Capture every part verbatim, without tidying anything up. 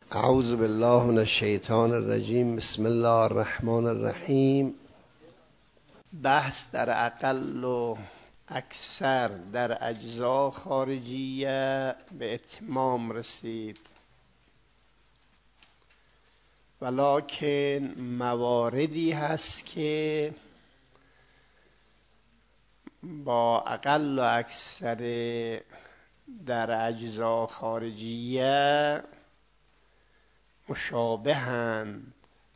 اعوذ بالله من الشیطان الرجیم. بسم الله الرحمن الرحیم. بحث در اقل و اکثر در اجزا خارجیه به اتمام رسید، ولکن مواردی هست که با اقل و اکثر در اجزا خارجیه مشابهند،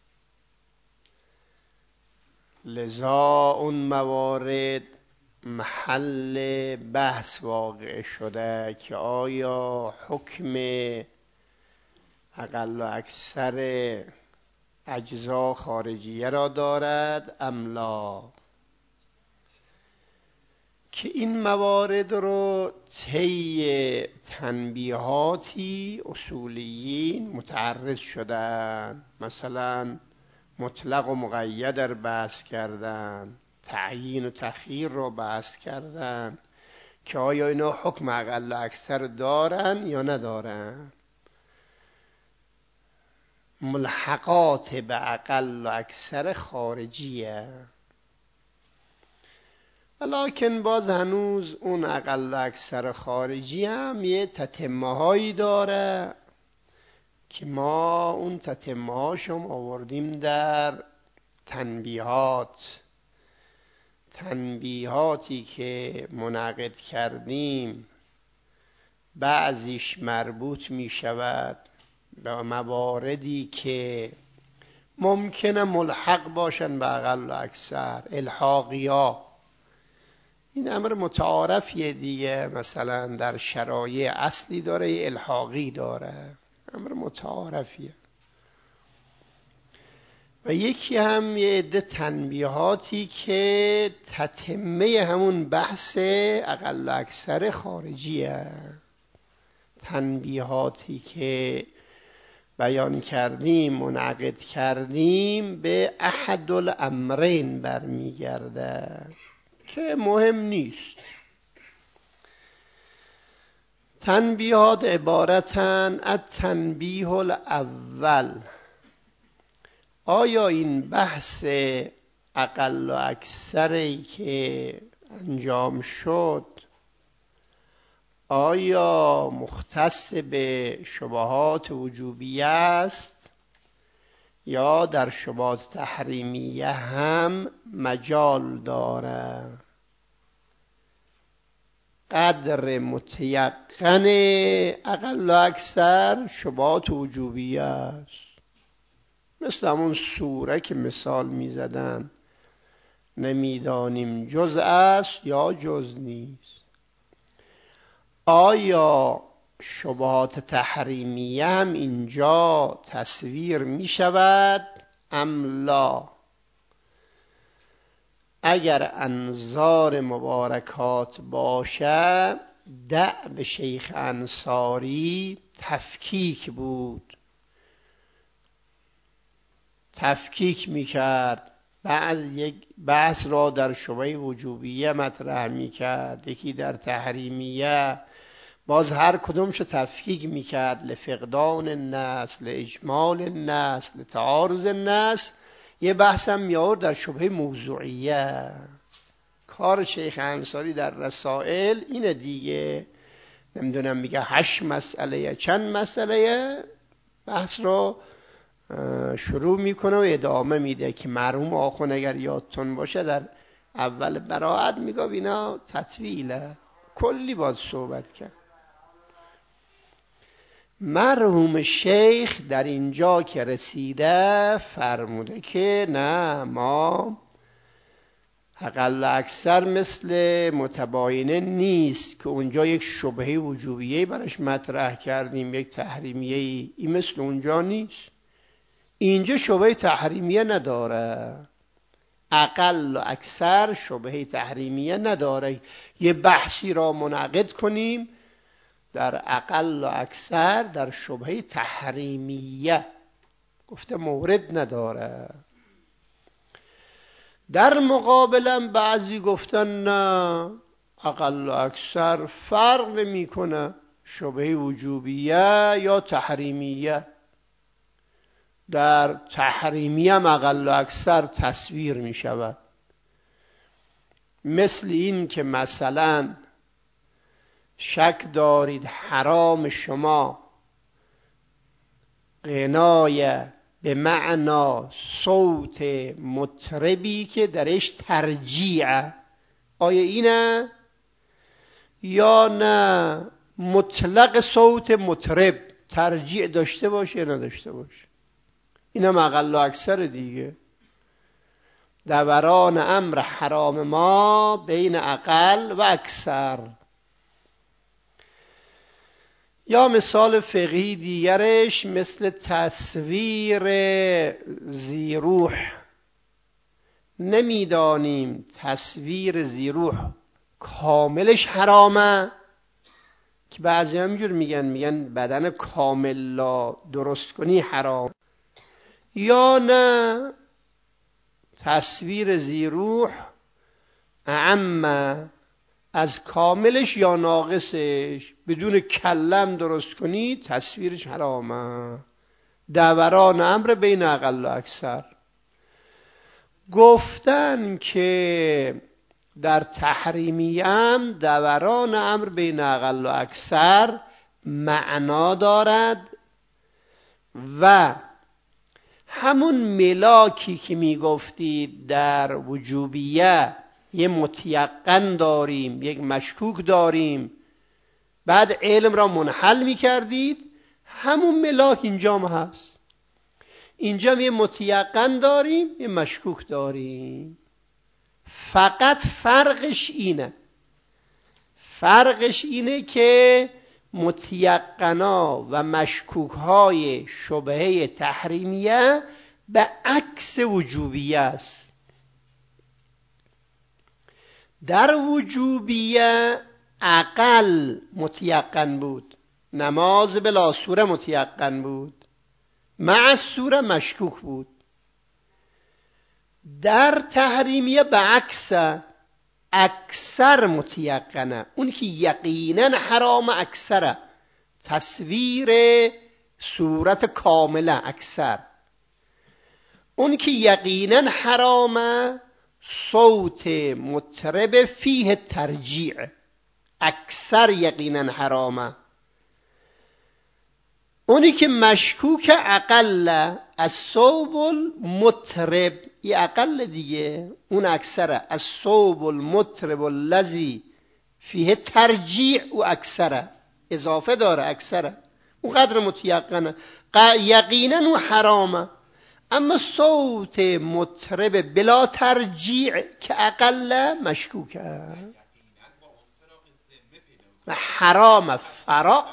لذا اون موارد محل بحث واقع شده که آیا حکم اقل و اکثر اجزا خارجیه را دارد ام لا، که این موارد رو طی تنبیهاتی اصولیین متعرض شدن. مثلا مطلق و مقید رو بحث کردن، تعیین و تخییر رو بحث کردن که آیا اینا حکم اقل و اکثر دارن یا ندارن. ملحقات به اقل و اکثر خارجیه، ولیکن باز هنوز اون اقل و اکثر خارجی هم یه تتمه هایی داره که ما اون تتمه هاشم آوردیم در تنبیهات. تنبیهاتی که منعقد کردیم بعضیش مربوط می شود به مواردی که ممکنه ملحق باشن به اقل و اکثر، الحاقیا. این امر متعارفیه دیگه، مثلا در شرایع اصلی داره یه الحاقی داره، امر متعارفیه. و یکی هم یه عده تنبیهاتی که تتمه همون بحث اقل و اکثر خارجیه. تنبیهاتی که بیان کردیم منعقد کردیم به احد الامرین برمیگرده که مهم نیست. تنبیهات عبارتن از تنبیه الاول، آیا این بحث اقل و اکثری که انجام شد آیا مختص به شبهات وجوبیه است یا در شبهات تحریمیه هم مجال داره؟ قدر متیقن اقل و اکثر شبهات وجوبیه است، مثل همون سوره که مثال می زدن نمیدانیم جز است یا جز نیست. آیا شبهات تحریمیه هم اینجا تصویر می شود ام لا؟ اگر انظار مبارکات باشه، دأب شیخ انصاری تفکیک بود، تفکیک میکرد. بعض یک بحث را در شبهه وجوبیه مطرح میکرد، یکی در تحریمیه، باز هر کدومش تفکیک میکرد لفقدان النص، لاجمال النص، لتعارض النص. یه بحثم میاد در شبهه موضوعیه. کار شیخ انصاری در رسائل اینه دیگه، نمیدونم میگه هشت مسئله چند مسئله، بحث رو شروع میکنه و ادامه میده که مرحوم آخوند اگر یادتون باشه در اول براعت میگه اینا تطویله، کلی باید صحبت کرد. مرحوم شیخ در اینجا که رسیده فرموده که نه، ما اقل اکثر مثل متباینه نیست که اونجا یک شبهه وجوبیه برش مطرح کردیم، یک تحریمیه، این مثل اونجا نیست. اینجا شبهه تحریمیه نداره، اقل و اکثر شبهه تحریمیه نداره. یه بحثی را منعقد کنیم در اقل و اکثر در شبهه تحریمیه، گفته مورد نداره. در مقابلم بعضی گفتن نه، اقل و اکثر فرق نمی کنه، شبهه وجوبیه یا تحریمیه. در تحریمی هم اقل و اکثر تصویر می شود. مثل این که مثلا شک دارید حرام شما غنای به معنا صوت مطربی که درش ترجیع، آیا اینه؟ یا نه مطلق صوت مطرب ترجیع داشته باشه یا نداشته باشه؟ اینم اقل و اکثر دیگه. دوران امر حرام ما بین اقل و اکثر. یا مثال فقهی دیگرش مثل تصویر ذیروح. نمیدانیم تصویر ذیروح کاملش حرامه، که بعضی هم اینجور میگن میگن بدن کامل لا درست کنی حرام، یا نه تصویر ذیروح اعم از کاملش یا ناقصش، بدون کلم درست کنی تصویرش حرامه. دوران امر بین اقل و اکثر. گفتن که در تحریمی هم دوران امر بین اقل و اکثر معنا دارد و همون ملاکی که میگفتید در وجوبیه یه متیقن داریم یک مشکوک داریم، بعد علم را منحل میکردید، همون ملاک اینجا هم هست. اینجا یه متیقن داریم یه مشکوک داریم، فقط فرقش اینه فرقش اینه که متیقنا و مشکوکهای شبهه تحریمیه به عکس وجوبیه است. در وجوبیه اقل متیقن بود، نماز بلا سوره متیقن بود، مع سوره مشکوک بود. در تحریمیه به عکس اکثر متیقنه، اون که یقینا حرام اکثره، تصویر صورت کامله اکثر. اون که یقینا حرامه صوت مطرب فیه ترجیع، اکثر یقینا حرامه. اونی که مشکوک اقل از صوب المطرب، ای اقل دیگه، اون اکثره. از صوب المطرب الذی فیه ترجیع و اکثره، اضافه داره اکثره، اون قدر متیقنه یقینا و حرامه. اما صوت مطرب بلا ترجیع که اقل مشکوکه و حرام. فراق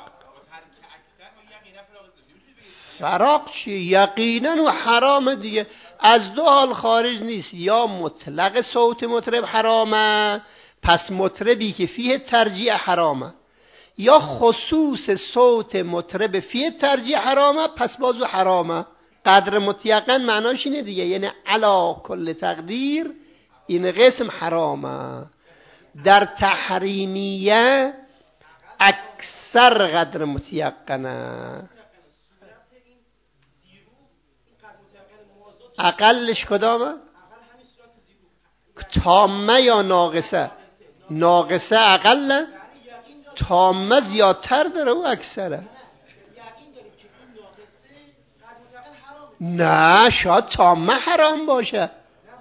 فراق چیه؟ یقینا و حرام دیگه، از دو حال خارج نیست. یا مطلق صوت مطرب حرامه، پس مطربی که فیه ترجیع حرامه، یا خصوص صوت مطرب فیه ترجیع حرامه، پس بازو حرامه. قدر متیقن معناش اینه دیگه، یعنی علا کل تقدیر این قسم حرامه. در تحریمیه اکثر قدر متیقنه. اقلش کدامه؟ تامه یا ناقصه؟ ناقصه اقله، تامه زیادتر داره و اکثره. نه شاید تامه حرام باشه.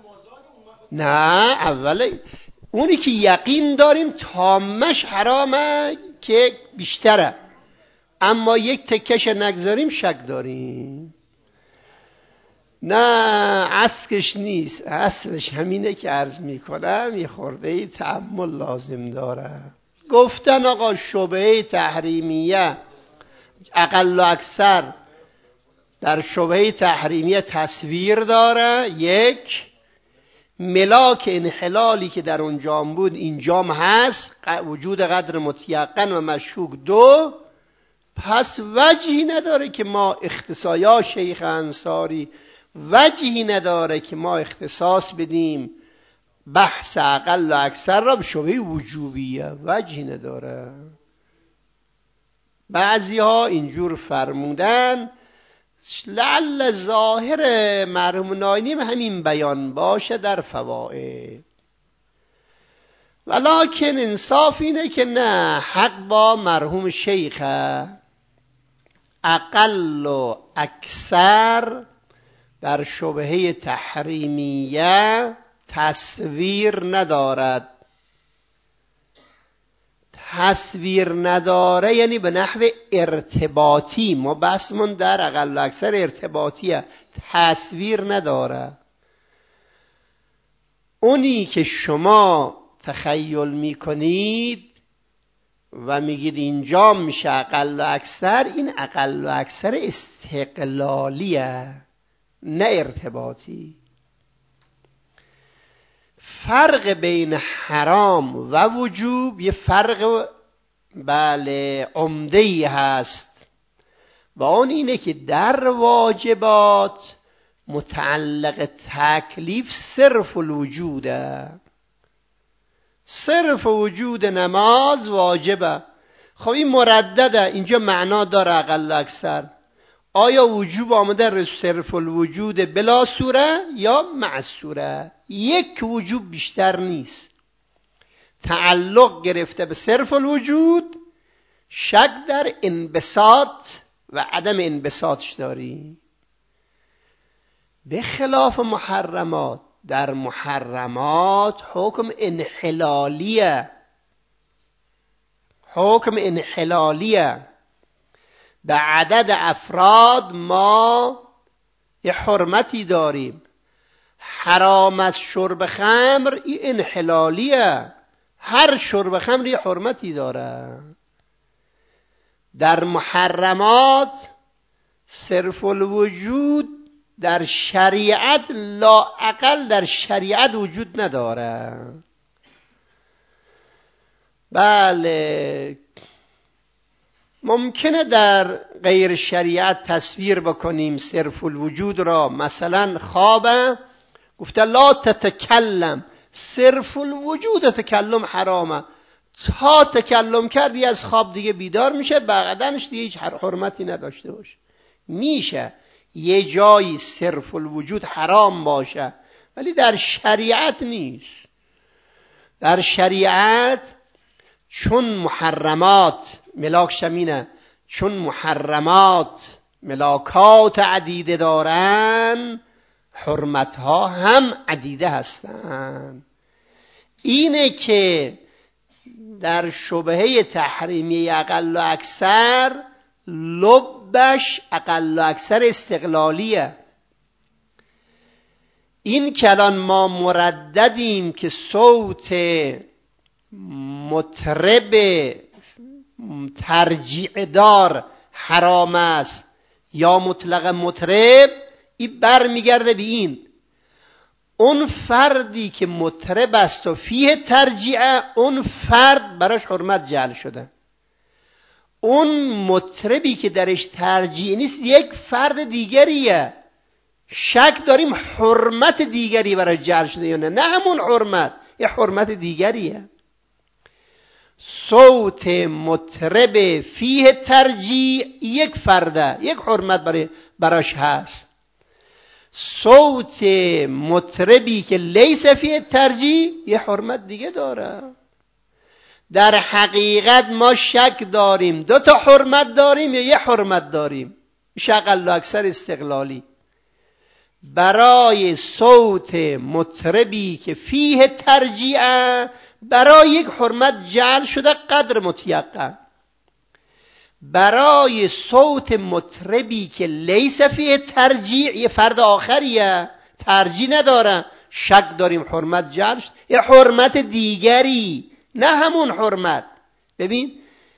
نه اول اونی که یقین داریم تامش حرامه که بیشتره، اما یک تکش نگذاریم شک داریم. نه اصلش نیست، اصلش همینه که عرض میکنم یه خورده تأمل لازم داره. گفتن آقا شبهه تحریمیه اقل و اکثر در شبهه تحریمیه تصویر داره، یک ملاک انحلالی که در اونجام بود اینجام هست، وجود قدر متیقن و مشکوک. دو پس وجهی نداره که ما اختصاص، یا شیخ انصاری وجهی نداره که ما اختصاص بدیم بحث اقل و اکثر را به شبهه وجوبیه، وجهی نداره. بعضی ها اینجور فرمودن لعل ظاهر مرحوم ناینی همین بیان باشه در فوائد، ولکن انصاف اینه که نه، حق با مرحوم شیخ اقل و اکثر در شبهه تحریمیه تصویر ندارد. تصویر نداره یعنی به نحو ارتباطی، ما بحثمون در اقل و اکثر ارتباطیه، تصویر نداره. اونی که شما تخیل میکنید و میگید اینجا میشه اقل و اکثر، این اقل و اکثر استقلالیه نه ارتباطی. فرق بین حرام و وجوب یه فرق بله عمده‌ای هست و اون اینه که در واجبات متعلق تکلیف صرف الوجوده، صرف وجود نماز واجبه. خب این مردده، اینجا معنا داره اقل اکثر. آیا وجوب آمده صرف الوجود بلا سوره یا مع سوره؟ یک وجوب بیشتر نیست. تعلق گرفته به صرف الوجود، شک در انبساط و عدم انبساطش داری. به خلاف محرمات، در محرمات حکم انحلالیه، حکم انحلالیه. به عدد افراد ما یه حرمتی داریم. حرام از شرب خمر این انحلالیه، هر شرب خمر یه حرمتی داره. در محرمات صرف الوجود در شریعت لا اقل در شریعت وجود نداره. بله ممکنه در غیر شریعت تصویر بکنیم صرف الوجود را، مثلا خوابه گفته لا تتکلم، صرف الوجود تکلم حرامه، تا تکلم کردی از خواب دیگه بیدار میشه، بعدنش دیگه هیچ حرمتی نداشته باشه. میشه یه جایی صرف الوجود حرام باشه ولی در شریعت نیست. در شریعت چون محرمات ملاک شمینه، چون محرمات ملاکات عدیده دارن، حرمتها هم عدیده هستن. اینه که در شبهه تحریمی اقل و اکثر لبش اقل و اکثر استقلالیه. این که الان ما مرددیم که صوت مطرب ترجیع دار حرام است یا مطلق مطرب، این بر میگرده به این اون فردی که مطرب است و فیه ترجیعه، اون فرد براش حرمت جعل شده. اون مطربی که درش ترجیع نیست یک فرد دیگریه، شک داریم حرمت دیگری براش جعل شده یا نه. نه همون حرمت، یه حرمت دیگریه. صوت مطرب فیه ترجیع یک فرده، یک حرمت برای براش هست. صوت مطربی که لیس فیه ترجیع یه حرمت دیگه داره. در حقیقت ما شک داریم دو تا حرمت داریم یا یه حرمت داریم. اقل و اکثر استقلالی. برای صوت مطربی که فیه ترجیع برای یک حرمت جعل شده قدر متیقن. برای صوت مطربی که لیس فیه ترجیع یه فرد آخریه، ترجیع نداره، شک داریم حرمت جعل شده، یه حرمت دیگری، نه همون حرمت. ببین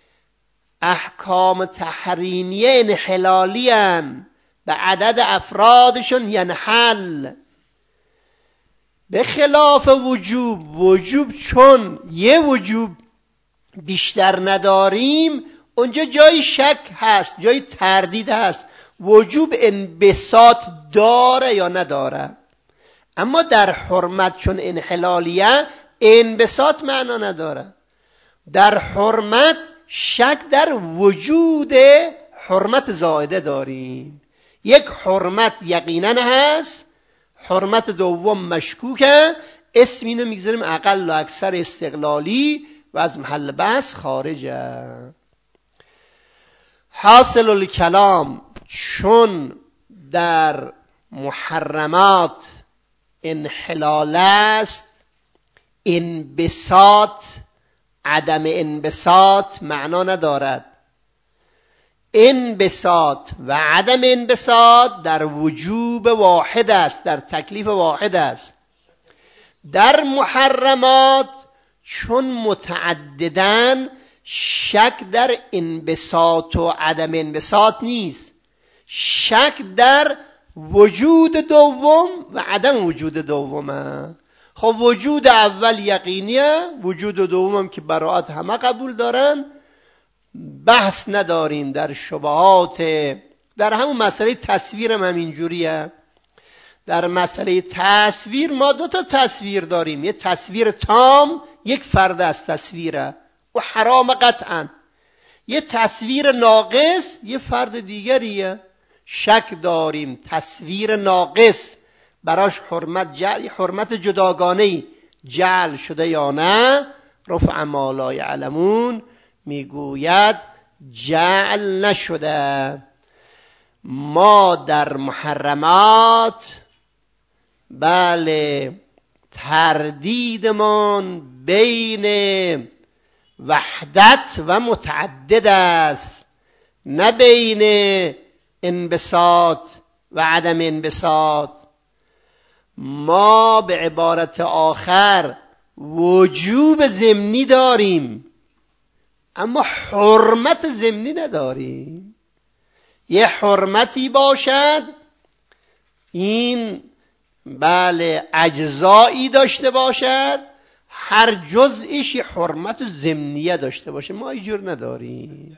احکام تحریمیه انحلالی هن، به عدد افرادشون ینحل. به خلاف وجوب، وجوب چون یه وجوب بیشتر نداریم، اونجا جای شک هست، جای تردید هست، وجوب انبساط داره یا نداره. اما در حرمت چون انحلالیه انبساط معنا نداره. در حرمت شک در وجود حرمت زائده داریم، یک حرمت یقینا هست، حرمت دوم مشکوکه، اسم اینو میگذاریم اقل و اکثر استقلالی و از محل بحث خارجه. حاصل الکلام، چون در محرمات انحلال است، انبساط عدم انبساط معنا ندارد. انبساط و عدم انبساط در وجوب واحد است، در تکلیف واحد است. در محرمات چون متعددن، شک در انبساط و عدم انبساط نیست، شک در وجود دوم و عدم وجود دومه. خب وجود اول یقینیه، وجود دوم که براءت همه قبول دارن، بحث نداریم در شبهات. در همون مسئله تصویر هم همینجوریه. در مسئله تصویر ما دو تا تصویر داریم، یه تصویر تام، یک فرد از تصویره و حرام قطعا، یه تصویر ناقص، یه فرد دیگریه. شک داریم تصویر ناقص براش حرمت جعل حرمت جداگانه‌ای جعل شده یا نه. رفع ما لا یعلمون میگوید جعل نشده. ما در محرمات بله تردیدمان بین وحدت و متعدد است، نه بین انبساط و عدم انبساط. ما به عبارت آخر وجوب ضمنی داریم اما حرمت ضمنی نداریم. یه حرمتی باشد این بله اجزایی داشته باشد، هر جزئیش یه حرمت ضمنیه داشته باشه، ما اینجور نداریم.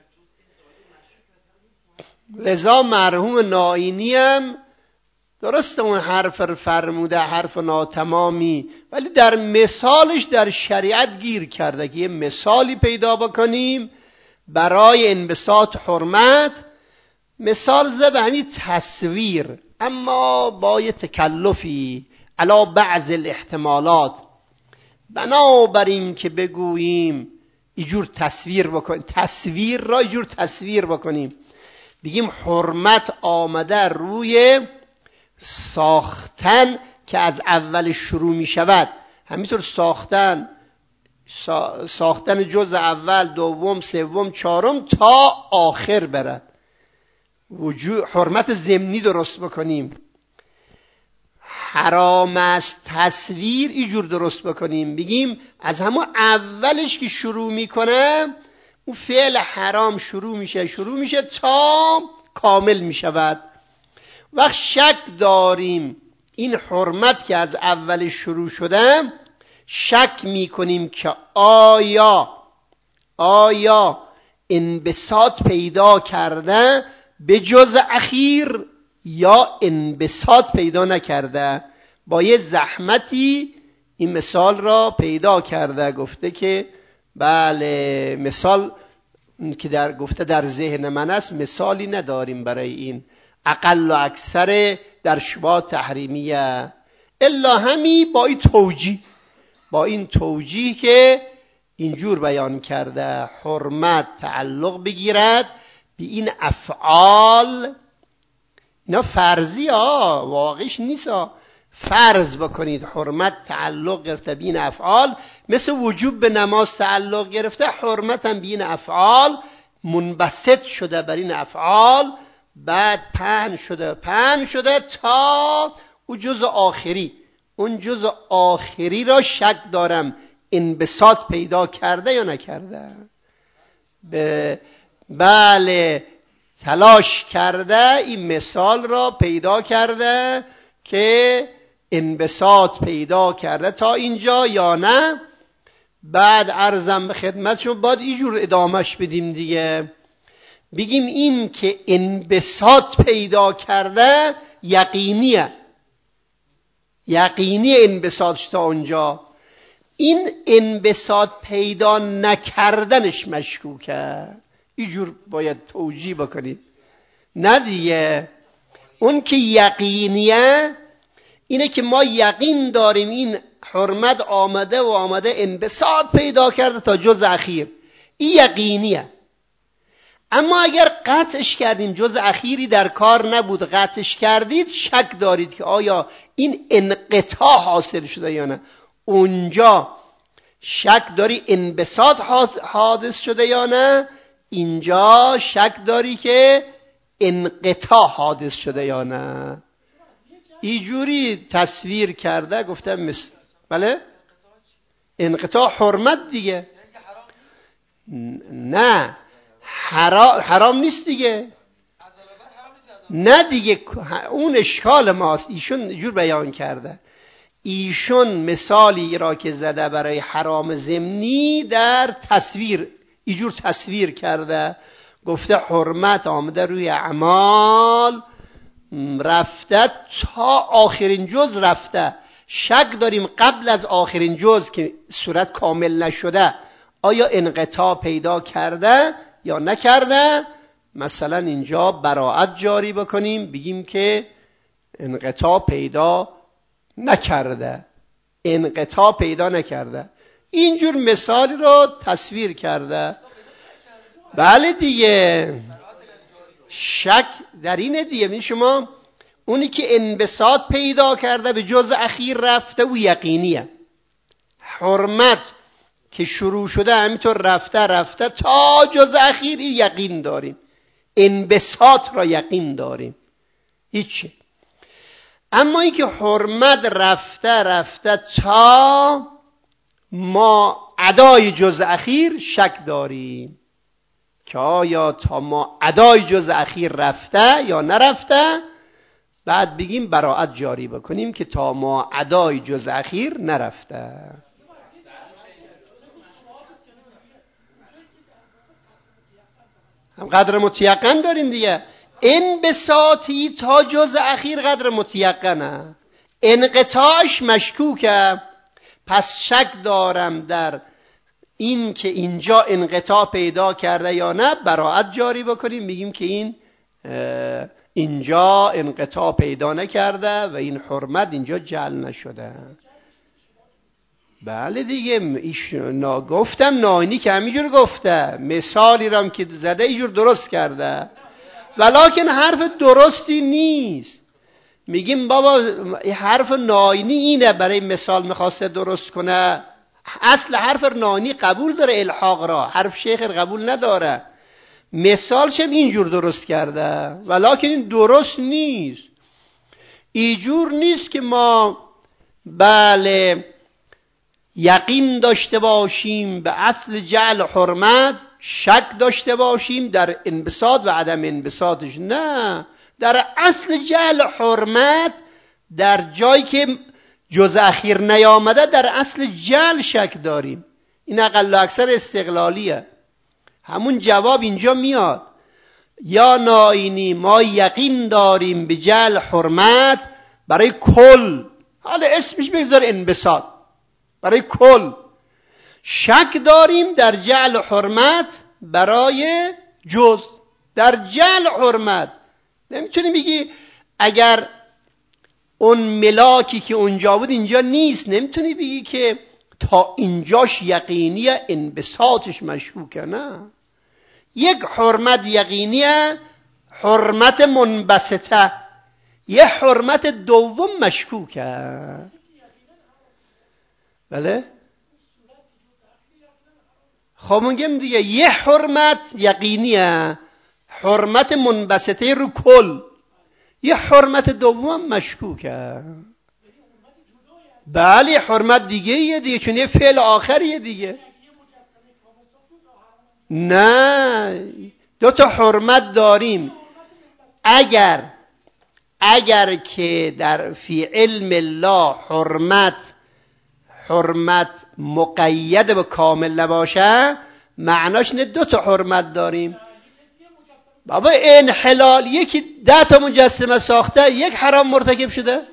لذا مرحوم نائینی هم درسته اون حرف فرموده، حرف ناتمامی، ولی در مثالش در شریعت گیر کرده که یه مثالی پیدا بکنیم برای انبساط حرمت. مثال زده به همین تصویر، اما با یه تکلفی علا بعض الاحتمالات. بنابراین که بگوییم اینجور تصویر بکنیم، تصویر را اینجور تصویر بکنیم، بگیم حرمت آمده روی ساختن که از اول شروع می شود، همینطور ساختن ساختن جزء اول، دوم، سوم، چهارم تا آخر برد. وجود حرمت ضمنی درست بکنیم. حرام است تصویر اینجور درست بکنیم، بگیم از همون اولش که شروع میکنه اون فعل حرام شروع میشه شروع میشه تا کامل میشود. وقت شک داریم این حرمت که از اول شروع شده، شک میکنیم که آیا آیا انبساط پیدا کرده به جز اخیر یا انبساط پیدا نکرده. با یه زحمتی این مثال را پیدا کرده، گفته که بله مثال که در گفته در ذهن من است، مثالی نداریم برای این، اقل و اکثر در شبهات تحریمیه الا همی با این توجیه، با این توجیه که اینجور بیان کرده حرمت تعلق بگیرد به این افعال. اینا فرضی ها، واقعیش نیست ها. فرض بکنید حرمت تعلق گرفته به این افعال، مثل وجوب به نماز تعلق گرفته، حرمت هم به این افعال منبسط شده بر این افعال، بعد پهن شده پهن شده تا اون جزء آخری. اون جزء آخری را شک دارم انبساط پیدا کرده یا نکرده. به بله تلاش کرده این مثال را پیدا کرده که انبساط پیدا کرده تا اینجا یا نه. بعد عرضم به خدمتشون باید اینجور ادامش بدیم دیگه، بگیم این که انبساط پیدا کرده یقینیه، یقینی انبساطش تا اونجا. این انبساط پیدا نکردنش مشکوکه، اینجور باید توجیه بکنید. نه دیگه اون که یقینیه اینه که ما یقین داریم این حرمت آمده و آمده انبساط پیدا کرده تا جز اخیر، این یقینیه. اما اگر قطعش کردیم، جز اخیری در کار نبود، قطعش کردید، شک دارید که آیا این انقطاع حاصل شده یا نه. اونجا شک داری انبساط حادث شده یا نه، اینجا شک داری که انقطاع حادث شده یا نه. اینجوری تصویر کرده گفتم مثل بله انقطاع حرمت دیگه. نه حرام, حرام نیست دیگه. نه دیگه اون اشکال ماست. ایشون جور بیان کرده، ایشون مثالی را که زده برای حرام ضمنی در تصویر اینجور تصویر کرده، گفته حرمت آمده روی اعمال رفته تا آخرین جز رفته، شک داریم قبل از آخرین جز که صورت کامل نشده آیا انقطاع پیدا کرده یا نکرده. مثلا اینجا براءت جاری بکنیم، بگیم که انقطاع پیدا نکرده، انقطاع پیدا نکرده. اینجور مثالی رو تصویر کرده. بله دیگه، شک در اینه دیگه. این شما اونی که انبساط پیدا کرده به جز اخیر رفته و یقینیه. حرمت که شروع شده همینطور رفته رفته تا جز اخیر یقین داریم، انبساط را یقین داریم، هیچی. اما این که حرمت رفته رفته تا ما ادای جز اخیر شک داریم که آیا تا ما ادای جز اخیر رفته یا نرفته. بعد بگیم براءت جاری بکنیم که تا ما ادای جز اخیر نرفته. هم قدر متیقن داریم دیگه. انبساطی تا جز اخیر قدر متیقنه، انقطاعش مشکوکه. پس شک دارم در این که اینجا انقطاع پیدا کرده یا نه، براءت جاری بکنیم، بگیم که این اینجا انقطاع پیدا نکرده و این حرمت اینجا جعل نشده. بله دیگه، ایش نا گفتم ناینی که همینجور گفته، مثالی رام که زده اینجور درست کرده، ولکن حرف درستی نیست. میگیم بابا حرف ناینی اینه، برای مثال میخواسته درست کنه. اصل حرف ناینی قبول داره الحاق را، حرف شیخ قبول نداره. مثالش هم اینجور درست کرده، ولکن این درست نیست. اینجور نیست که ما بله یقین داشته باشیم به اصل جعل حرمت، شک داشته باشیم در انبساط و عدم انبساطش. نه، در اصل جعل حرمت در جایی که جز اخیر نیامده در اصل جعل شک داریم. این اقل و اکثر استقلالیه. همون جواب اینجا میاد، یا ناینی ما یقین داریم به جعل حرمت برای کل، حالا اسمش بگذار انبساط، برای کل. شک داریم در جعل حرمت برای جز. در جعل حرمت نمیتونی بگی اگر اون ملاکی که اونجا بود اینجا نیست، نمیتونی بگی که تا اینجاش یقینیه انبساطش مشکوکه. نه، یک حرمت یقینیه، حرمت منبسطه، یه حرمت دوم مشکوکه. بله خب میگم دیگه، یه حرمت یقینیه، حرمت منبسطه رو کل، یه حرمت دوم مشکوکه. بله حرمت دیگه یه دیگه، چون یه فعل آخریه دیگه. نه، دو تا حرمت داریم. اگر اگر که در فی علم الله حرمت حرمت مقید به کامل نباشه، معناش نه دو تا حرمت داریم. بابا انحلال یکی ده تا مجسمه ساخته، یک حرام مرتکب شده.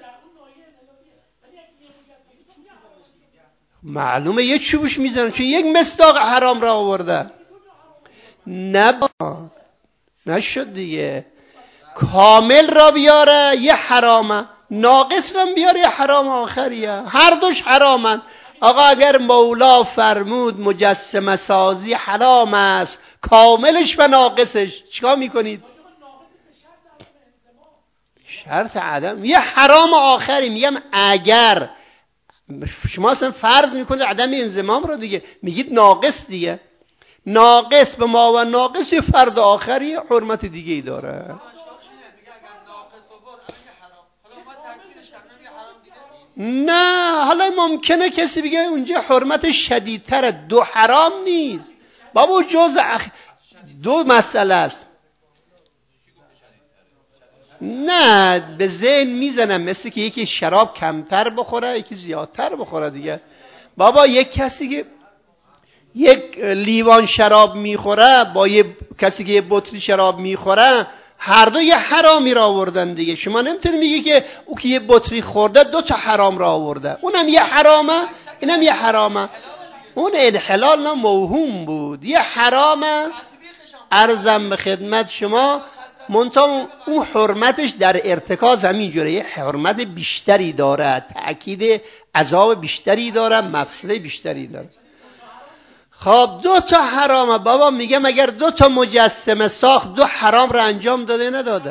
معلومه یه چوبش میزنه، چون یک مصداق حرام را آورده. نه نشد دیگه. کامل را بیاره یه حرامه، ناقص را بیاره یه حرام آخریه، هر دوش حرامن. آقا اگر مولا فرمود مجسمه سازی حرام است، کاملش و ناقصش، چیکار میکنید؟ شرط عدم یه حرام آخری. میگم اگر شما اصلا فرض میکنید عدم انضمام رو دیگه، میگید ناقص دیگه، ناقص به ما و ناقص یه فرد آخری حرمت دیگه ای داره. نه حالا ممکنه کسی بگه اونجا حرمت شدیدتره، دو حرام نیست بابا، جز اخ... دو مسئله است. نه به ذهن میزنم مثل که یکی شراب کمتر بخوره یکی زیادتر بخوره دیگه. بابا یک کسی که یک لیوان شراب میخوره با یک کسی که یک بطری شراب میخوره، هر دو یه حرامی را آوردن دیگه. شما نمیتونی میگی که او که یه بطری خورده دو تا حرام را آورده، اونم یه حرامه اینم یه حرامه. اون انحلال نه موهوم بود، یه حرامه. عرضم به خدمت شما منتها اون حرمتش در ارتکاز همین جوره، یه حرمت بیشتری داره، تأکید عذاب بیشتری داره، مفسده بیشتری داره. خب دو تا حرامه بابا. میگم اگر دو تا مجسمه ساخت دو حرام را انجام داده نداده؟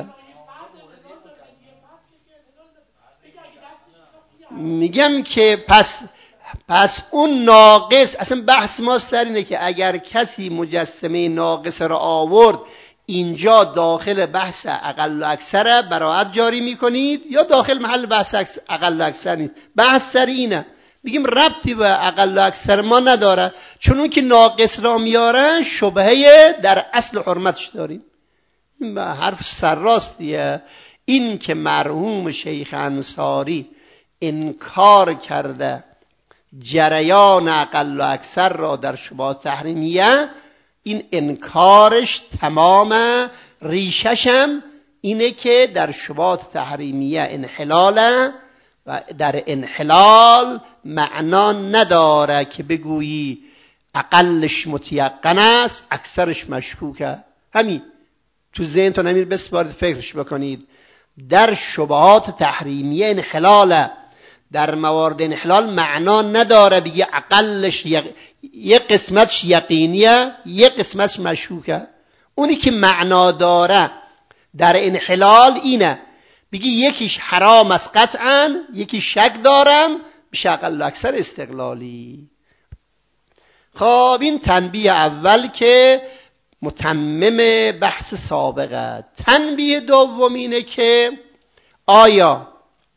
میگم که پس پس اون ناقص، اصلا بحث ما سر اینه که اگر کسی مجسمه ناقص را آورد، اینجا داخل بحث اقل و اکثر براعت جاری میکنید یا داخل محل بحث اقل و اکثر نیست؟ بحث سر اینه. بگیم ربطی به اقل و اکثر ما نداره، چون اون که ناقص را میاره شبهه در اصل حرمتش داریم. این به حرف سرراستیه. این که مرحوم شیخ انصاری انکار کرده جریان اقل و اکثر را در شبهات تحریمیه، این انکارش تمام ریششم اینه که در شبهات تحریمیه انحلاله و در انحلال معنا نداره که بگویی اقلش متیقن است اکثرش مشکوکه. همین تو ذهنتون همین بسپارید، فکرش بکنید. در شبهات تحریمیه انحلاله، در موارد انحلال معنا نداره بگی اقلش یق... یک قسمتش یقینیه یک قسمتش مشکوکه. اونی که معنا داره در انحلال اینه بگی یکیش حرام است قطعا، یکی شک دارن، بشه اقل و اکثر استقلالی. خب این تنبیه اول که متمم بحث سابقه. تنبیه دوم اینه که آیا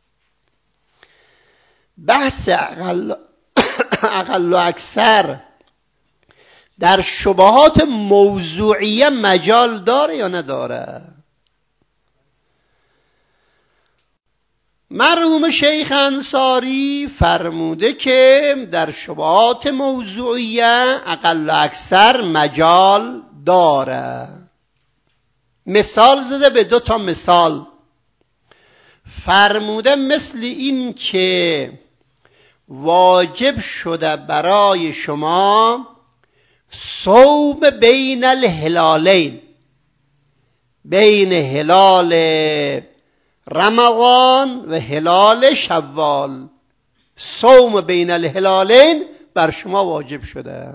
بحث اقل, اقل و اکثر در شبهات موضوعیه مجال داره یا نداره؟ مرحوم شیخ انصاری فرموده که در شبهات موضوعیه اقل و اکثر مجال داره. مثال زده به دو تا مثال. فرموده مثل این که واجب شده برای شما صوم بین الهلالین، بین هلال رمضان و هلال شوال، صوم بین الهلالین بر شما واجب شده.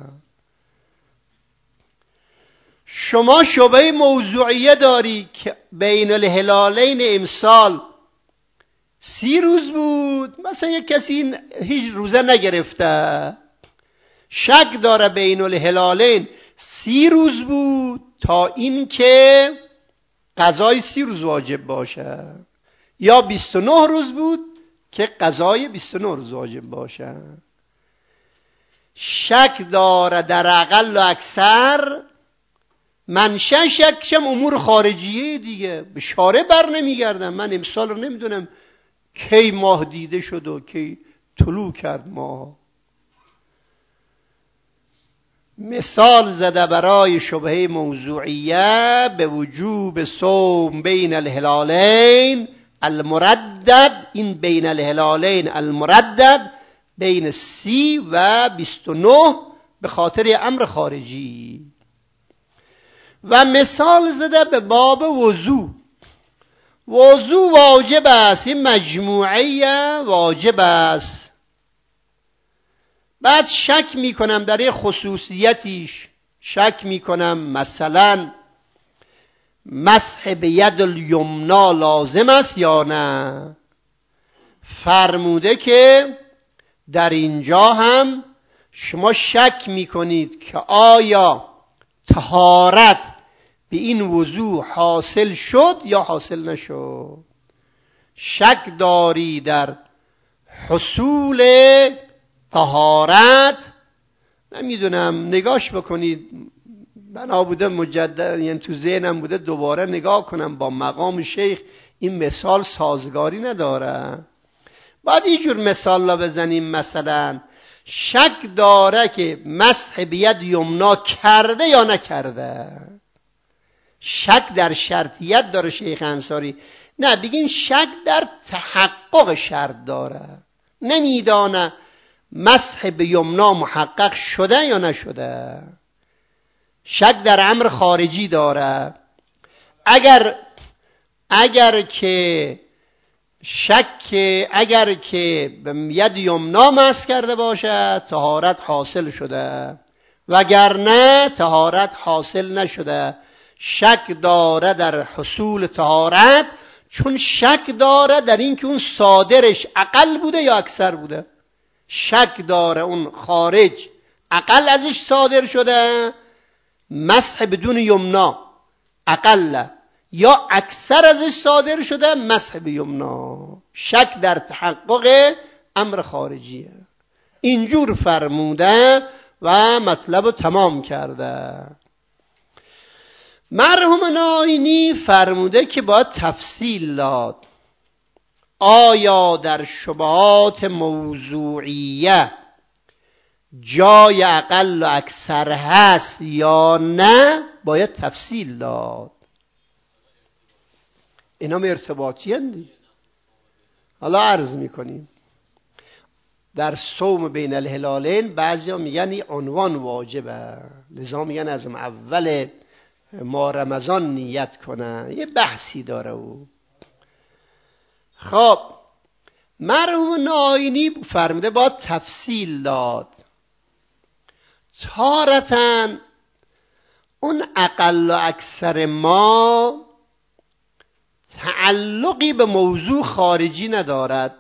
شما شبهه موضوعیه داری که بین الهلالین امسال سی روز بود، مثلا یک کسی هیچ روزه نگرفته، شک داره بین الهلالین سی روز بود تا این که قضای سی روز واجب باشه، یا بیست و نه روز بود که قضای بیست و نه روز واجب باشه. شک داره در اقل و اکثر. منشأ شکشم امور خارجیه دیگه، به شارع بر نمیگردم. من امسال رو نمیدونم کی ماه دیده شد و کی طلوع کرد ماه. مثال زده برای شبهه موضوعیه به وجوب صوم بین الهلالین المردد. این بین الهلالین المردد بین سی و بیست و نه به خاطر امر خارجی. و مثال زده به باب وضو. وضو واجب است، این مجموعه واجب است. بعد شک میکنم در این خصوصیتیش، شک میکنم مثلا مسح به ید الیمنا لازم است یا نه. فرموده که در اینجا هم شما شک میکنید که آیا طهارت به این وضو حاصل شد یا حاصل نشد. شک داری در حصول طهارت، نمیدونم نگاش بکنید، بنا بوده مجدد، یعنی تو ذهنم بوده دوباره نگاه کنم با مقام شیخ، این مثال سازگاری نداره. باید اینجور مثال را بزنیم، مثلا شک داره که مسح بید یمنا کرده یا نکرده. شک در شرطیت داره شیخ انصاری، نه بگین شک در تحقق شرط داره، نمیدانه مسح به یمنا محقق شده یا نشده. شک در امر خارجی داره. اگر اگر که شک اگر که به ید یمنا مسح کرده باشه طهارت حاصل شده، وگرنه طهارت حاصل نشده. شک داره در حصول طهارت، چون شک داره در این که اون صادرش اقل بوده یا اکثر بوده. شک داره اون خارج اقل ازش صادر شده، مسح بدون یمنا اقل، یا اکثر ازش صادر شده مسح به یمنا. شک در تحقق امر خارجیه. اینجور فرموده و مطلب رو تمام کرده. مرحوم ناینی فرموده که باید تفصیل داد. آیا در شبهات موضوعیه جای اقل و اکثر هست یا نه، باید تفصیل داد. اینا ارتباطی هستی. حالا عرض میکنیم در صوم بین الهلالین بعضی ها میگن این عنوان واجبه، لذا میگن از اول ما رمضان نیت کنن، یه بحثی داره او. خب مرحوم ناینی فرموده باید تفصیل داد. تارتن اون اقل و اکثر ما تعلقی به موضوع خارجی ندارد،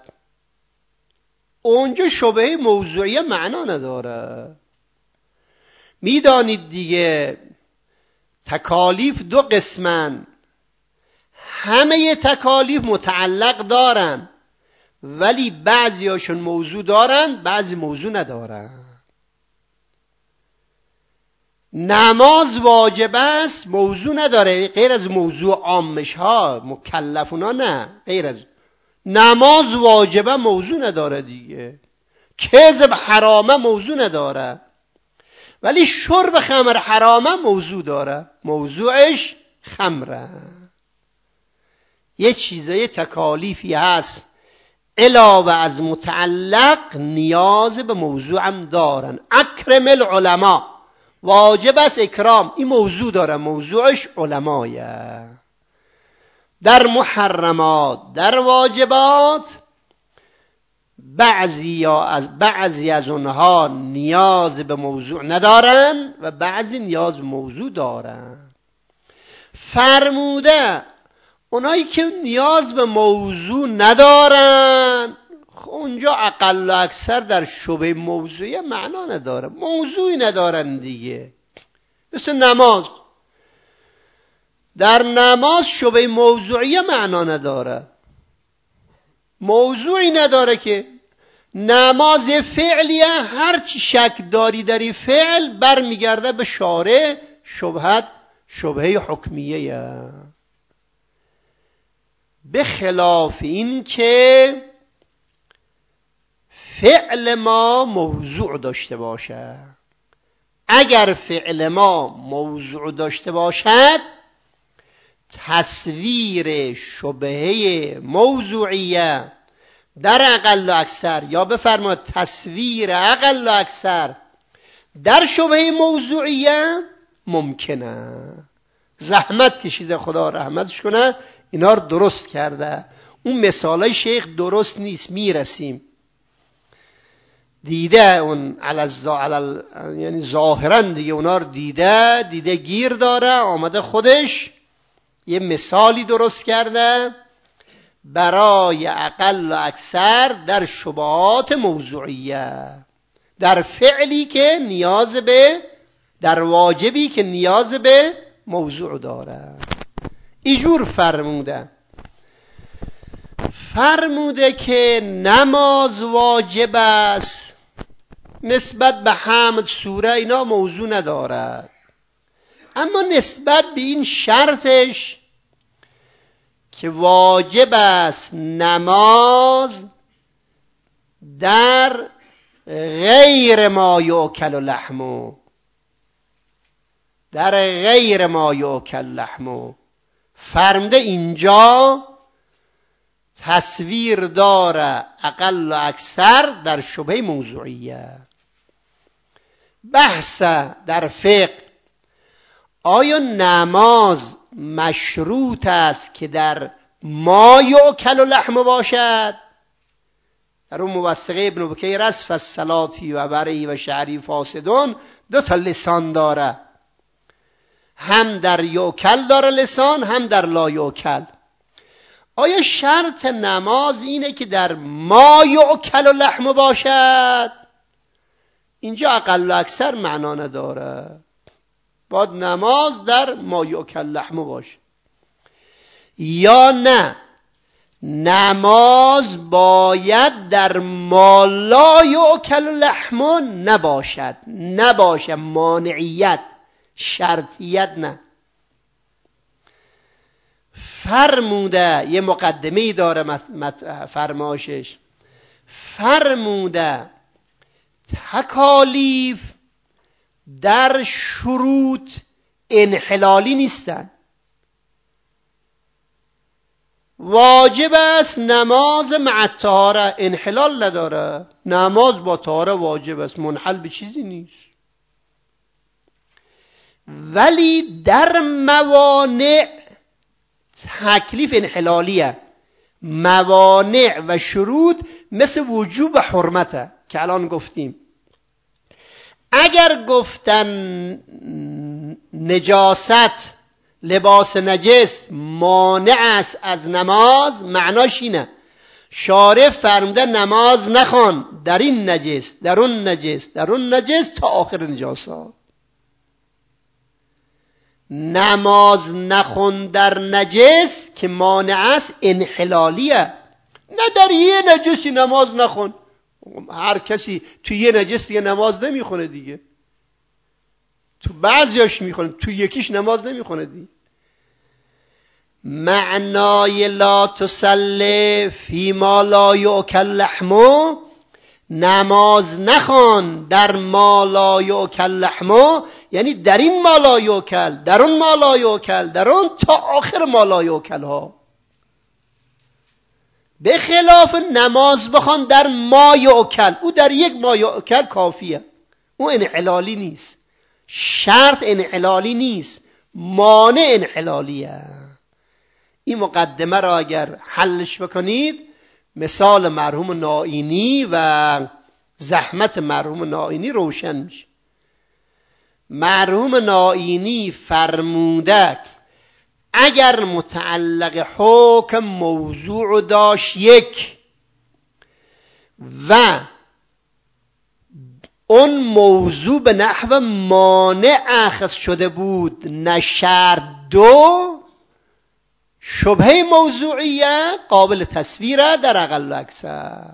اونجا شبهه موضوعی معنا نداره. میدانید دیگه تکالیف دو قسمن، همه تکالیف متعلق دارن ولی بعضی هاشون موضوع دارن بعضی موضوع ندارن. نماز واجب است موضوع نداره، غیر از موضوع عامش ها مکلفونا نه، غیر از نماز واجبه موضوع نداره دیگه. کذب حرامه موضوع نداره، ولی شرب خمر حرامه موضوع داره، موضوعش خمره. یه چیزای تکالیفی هست علاوه از متعلق نیاز به موضوع هم دارن. اکرم العلماء واجب است اکرام، این موضوع داره، موضوعش علمایه. در محرمات در واجبات بعضی یا از بعضی از اونها نیاز به موضوع ندارن و بعضی نیاز به موضوع دارن. فرموده اونایی که نیاز به موضوع ندارن اونجا اقل و اکثر در شبه موضوعی معنا نداره، موضوعی ندارن دیگه. مثل نماز، در نماز شبه موضوعی معنا نداره، موضوعی نداره که نماز فعلیه، هر چی شک داری در این فعل برمیگرده به شارع، شبهت شبهه حکمیه. به خلاف این که فعل ما موضوع داشته باشه، اگر فعل ما موضوع داشته باشد تصویر شبهه موضوعیه در اقل و اکثر، یا بفرماد تصویر اقل و اکثر در شبهه موضوعیه ممکنه. زحمت کشیده خدا رحمتش کنه، اینا رو درست کرده. اون مثالای شیخ درست نیست، میرسیم. دیده اون علی علی یعنی ظاهرا دیگه اونا رو دیده دیده گیر داره، آمده خودش یه مثالی درست کرده برای اقل و اکثر در شبهات موضوعیه، در فعلی که نیاز به، در واجبی که نیاز به موضوع داره. اینجور فرموده فرموده که نماز واجب است، نسبت به حمد سوره اینا موضوع ندارد، اما نسبت به این شرطش که واجب است نماز در غیر ما یؤکل لحمه، در غیر ما یؤکل لحمه فرموده اینجا تصویر داره اقل و اکثر در شبه موضوعیه. بحث در فقه آیا نماز مشروط است که در ما یؤکل لحمه باشد؟ در اون موثقه ابن بکیر است فالصلاتی و برعی و شعری فاسدون، دو تا لسان داره، هم در یؤکل داره لسان، هم در لا یؤکل. آیا شرط نماز اینه که در ما یؤکل لحمه باشد؟ اینجا اقل و اکثر معنا نداره، باید نماز در ما یؤکل لحمه باشه. یا نه نماز باید در ما لا یؤکل لحمه نباشد، نباشه مانعیت شرطیت نه. فرموده یه مقدمه‌ای داره فرماشش، فرموده تکالیف در شروط انحلالی نیستن. واجب است نماز مع الطهاره، انحلال نداره، نماز با طهاره واجب است، منحل به چیزی نیست. ولی در موانع تکلیف انحلالیه، موانع و شروط مثل وجوب و حرمته که الان گفتیم. اگر گفتن نجاست، لباس نجس مانع است از نماز، معناش اینه شارع فرموده نماز نخوان در این نجس، در اون نجس، در اون نجس تا آخر نجاسات. نماز نخون در نجس که مانع است انحلالیه، نه در یه نجسی نماز نخون. هر کسی تو یه نجس دیگه نماز نمیخونه دیگه، تو بعضیاش میخونه، تو یکیش نماز نمیخونه دیگه. معنای لا تصلی فی ما لا یؤکل لحمه، نماز نخوان در ما لا یؤکل لحمه، یعنی در این ما لا یؤکل، در اون ما لا یؤکل، در اون تا آخر ما لا یؤکل ها. به خلاف نماز بخوان در ما یؤکل، او در یک ما یؤکل کافیه، او انحلالی نیست، شرط انحلالی نیست، مانع انحلالیه. این مقدمه را اگر حلش بکنید مثال مرحوم نائینی و زحمت مرحوم نائینی روشن میشه. مرحوم نائینی فرموده اگر متعلق حکم موضوع داشت یک و اون موضوع به نحو مانع اخذ شده بود نشر دو، شبهه موضوعیه قابل تصویره در اقل و اکثر.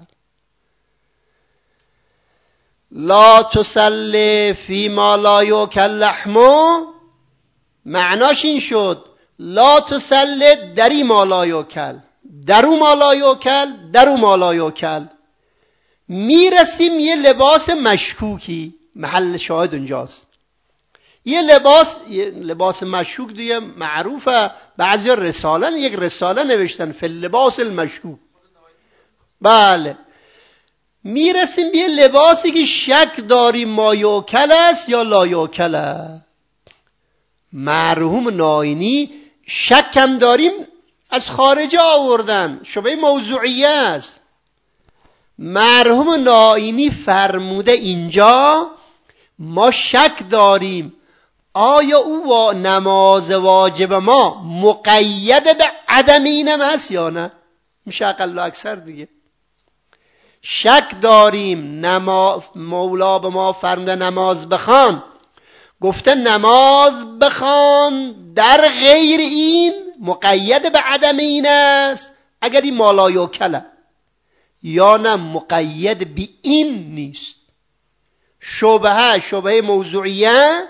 لا تصلی فی ما لا یؤکل لحمه معناش این شد لا تصلی دری ما لا یؤکل، درو ما لا یؤکل، درو ما لا یؤکل. میرسیم یه لباس مشکوکی، محل شاهد اونجاست. یه لباس یه لباس مشکوک دیگه معروفه، بعضیا رساله یک رساله نوشتن فی اللباس المشکوک. بله میرسیم به یه لباسی که شک داریم ما یؤکل است یا لا یؤکل است. مرحوم نائینی شک هم داریم از خارج آوردن، شبهه موضوعیه است. مرحوم نائینی فرموده اینجا ما شک داریم آیا او با نماز واجب ما مقید به عدم اینم هست یا نه؟ میشه اقل و اکثر دیگه. شک داریم نما... مولا به ما فرموده نماز بخوان، گفته نماز بخوان در غیر این مقید به عدم این است اگر این مالا یوکله، یا نه مقید به این نیست. شبهه شبهه موضوعیه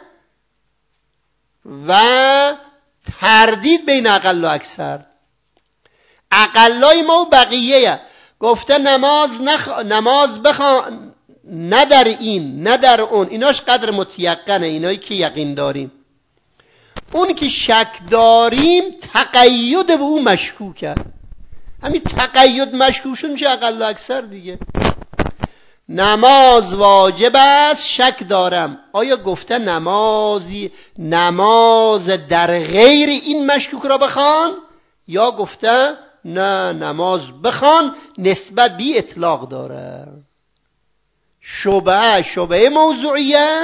و تردید بین اقل و اکثر. اقلای ما و بقیه گفته نماز نخ... نماز بخوان نه در این نه در اون، ایناش قدر متیقنه، اینایی که یقین داریم. اون که شک داریم تقید به اون مشکوکه، همین تقید مشکوک شد میشه اقل و اکثر دیگه. نماز واجب است شک دارم، آیا گفته نمازی نماز در غیر این مشکوک را بخوان، یا گفته نه نماز بخوان نسبت بی اطلاق داره. شبهه شبهه موضوعیه،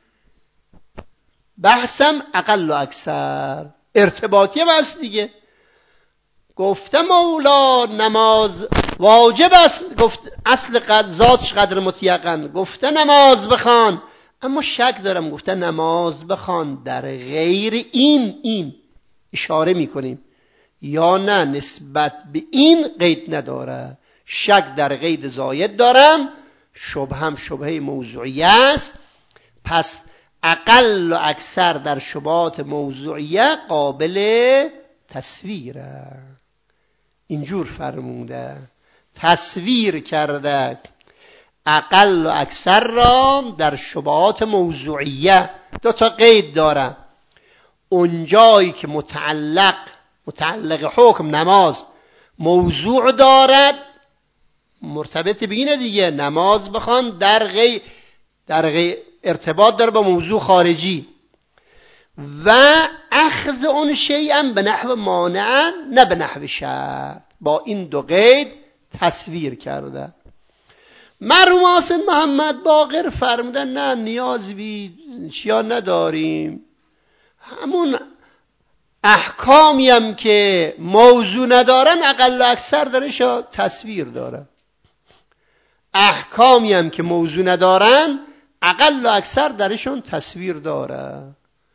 بحثم اقل و اکثر ارتباطیه بس دیگه. گفته مولا نماز واجب است، گفت اصل قد ذاتش قدر متیقن، گفته نماز بخوان، اما شک دارم گفته نماز بخوان در غیر این این اشاره میکنیم یا نه نسبت به این قید نداره. شک در قید زاید دارم، شبه هم شبهه موضوعیه است. پس اقل و اکثر در شبهات موضوعیه قابل تصویره. اینجور فرموده، تصویر کرده اقل و اکثر را در شبهات موضوعیه. دو تا قید داره، اونجایی که متعلق متعلق حکم نماز موضوع دارد مرتبط به اینه دیگه، نماز بخوان در غیر در غیر ارتباط داره با موضوع خارجی، و اخذ اون شیئا به نحو مانع نه به نحو شرط. با این دو قید تصویر کرده. مرحوم حسین محمد باقر فرمودن نه نیازی به چیا نداریم، همون احکامی هم که موضوع ندارن اقل و اکثر درش تصویر داره. احکامی هم که موضوع ندارن اقل و اکثر درشون تصویر داره.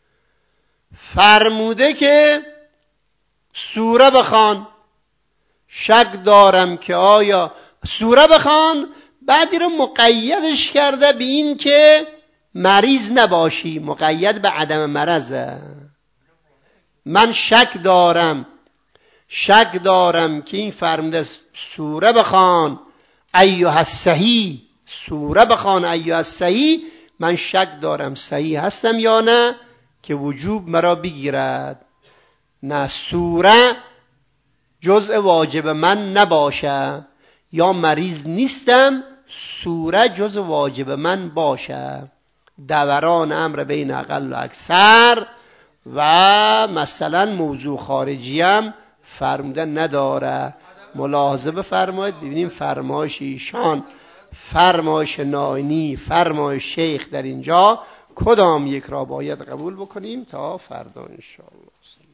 فرموده که سوره بخوان، شک دارم که آیا سوره بخوان، بعدی رو مقیدش کرده به این که مریض نباشی، مقید به عدم مرضه. من شک دارم شک دارم که این فرموده سوره بخوان ایها الصحیح، سوره بخوان ایها الصحیح، من شک دارم صحیح هستم یا نه که وجوب مرا بگیرد. نه سوره جزء واجب من نباشه، یا مریض نیستم سوره جزء واجب من باشه. دوران امر بین اقل و اکثر و مثلا موضوع خارجی هم فرموده نداره. ملاحظه بفرمایید ببینیم فرمایش ایشان، فرمایش نائینی، فرمایش شیخ در اینجا کدام یک را باید قبول بکنیم تا فردا انشاءالله.